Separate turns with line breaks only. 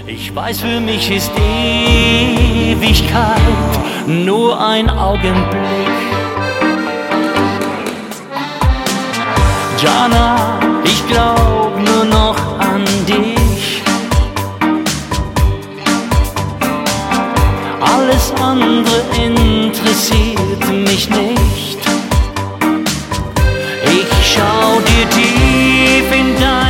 Ich weiß, für mich ist Ewigkeit nur ein Augenblick. Jana, ich glaub nur noch an dich. Alles andere interessiert mich nicht. Ich schau dir tief in dein